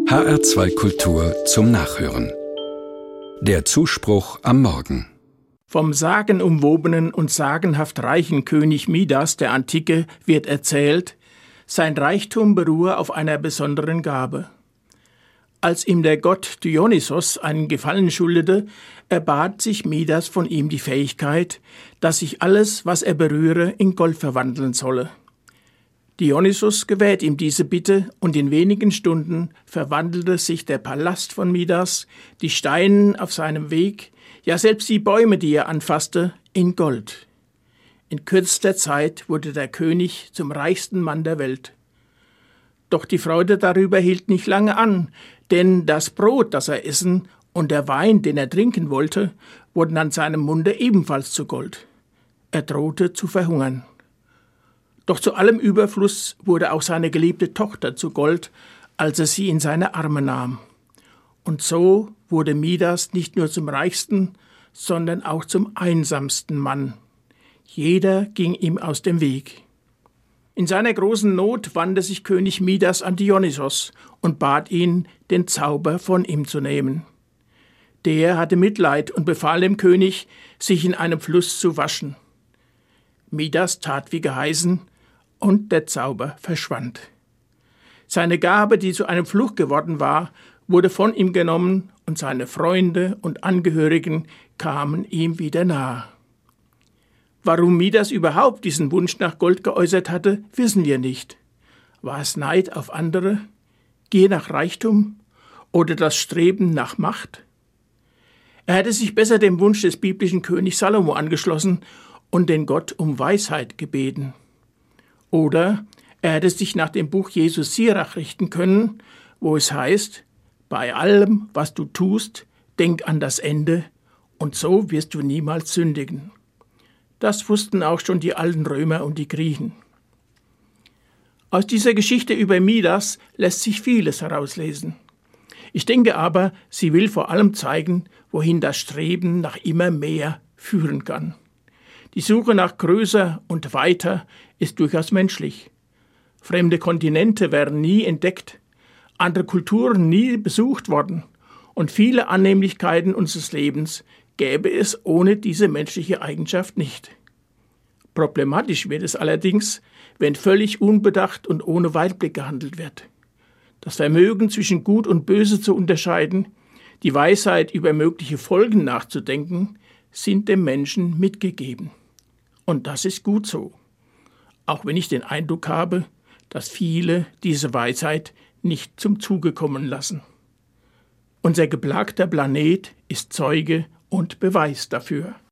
HR2 Kultur zum Nachhören. Der Zuspruch am Morgen. Vom sagenumwobenen und sagenhaft reichen König Midas der Antike wird erzählt, sein Reichtum beruhe auf einer besonderen Gabe. Als ihm der Gott Dionysos einen Gefallen schuldete, erbat sich Midas von ihm die Fähigkeit, dass sich alles, was er berühre, in Gold verwandeln solle. Dionysos gewährt ihm diese Bitte und in wenigen Stunden verwandelte sich der Palast von Midas, die Steine auf seinem Weg, ja selbst die Bäume, die er anfasste, in Gold. In kürzester Zeit wurde der König zum reichsten Mann der Welt. Doch die Freude darüber hielt nicht lange an, denn das Brot, das er essen, und der Wein, den er trinken wollte, wurden an seinem Munde ebenfalls zu Gold. Er drohte zu verhungern. Doch zu allem Überfluss wurde auch seine geliebte Tochter zu Gold, als er sie in seine Arme nahm. Und so wurde Midas nicht nur zum reichsten, sondern auch zum einsamsten Mann. Jeder ging ihm aus dem Weg. In seiner großen Not wandte sich König Midas an Dionysos und bat ihn, den Zauber von ihm zu nehmen. Der hatte Mitleid und befahl dem König, sich in einem Fluss zu waschen. Midas tat wie geheißen, und der Zauber verschwand. Seine Gabe, die zu einem Fluch geworden war, wurde von ihm genommen, und seine Freunde und Angehörigen kamen ihm wieder nahe. Warum Midas überhaupt diesen Wunsch nach Gold geäußert hatte, wissen wir nicht. War es Neid auf andere, Gier nach Reichtum oder das Streben nach Macht? Er hätte sich besser dem Wunsch des biblischen Königs Salomo angeschlossen und den Gott um Weisheit gebeten. Oder er hätte sich nach dem Buch Jesu Sirach richten können, wo es heißt: Bei allem, was du tust, denk an das Ende, und so wirst du niemals sündigen. Das wussten auch schon die alten Römer und die Griechen. Aus dieser Geschichte über Midas lässt sich vieles herauslesen. Ich denke aber, sie will vor allem zeigen, wohin das Streben nach immer mehr führen kann. Die Suche nach größer und weiter ist durchaus menschlich. Fremde Kontinente wären nie entdeckt, andere Kulturen nie besucht worden und viele Annehmlichkeiten unseres Lebens gäbe es ohne diese menschliche Eigenschaft nicht. Problematisch wird es allerdings, wenn völlig unbedacht und ohne Weitblick gehandelt wird. Das Vermögen zwischen Gut und Böse zu unterscheiden, die Weisheit über mögliche Folgen nachzudenken, sind dem Menschen mitgegeben. Und das ist gut so. Auch wenn ich den Eindruck habe, dass viele diese Weisheit nicht zum Zuge kommen lassen. Unser geplagter Planet ist Zeuge und Beweis dafür.